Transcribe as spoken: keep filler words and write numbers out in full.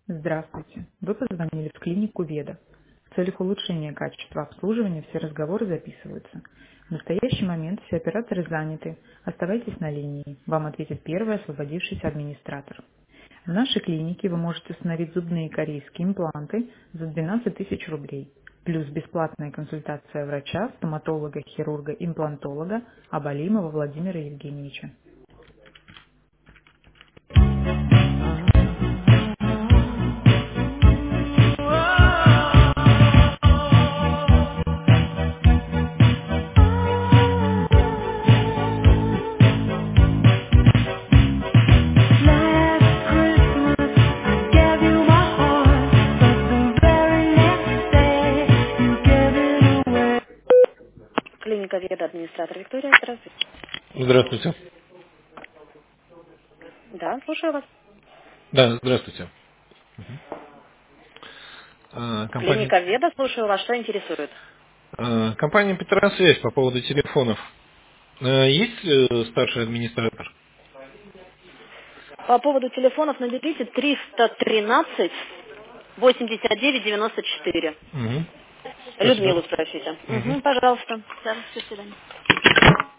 Здравствуйте. Вы позвонили в клинику Веда. В целях улучшения качества обслуживания все разговоры записываются. В настоящий момент все операторы заняты. Оставайтесь на линии. Вам ответит первый освободившийся администратор. В нашей клинике вы можете установить зубные корейские импланты за двенадцать тысяч рублей. Плюс бесплатная консультация врача, стоматолога, хирурга, имплантолога Абалимова Владимира Евгеньевича. Клиника Веда, администратор Виктория, здравствуйте. Здравствуйте. Да, слушаю вас. Да, здравствуйте. А, Компания, Клиника Веда, слушаю вас, что интересует? а, компания Петросвязь по поводу телефонов. А, Есть э, старший администратор? По поводу телефонов наберите триста тринадцать восемьдесят девять девяносто четыре. Угу. Спасибо. Людмилу спросите. Мгм. Угу, пожалуйста. Да, до свидания.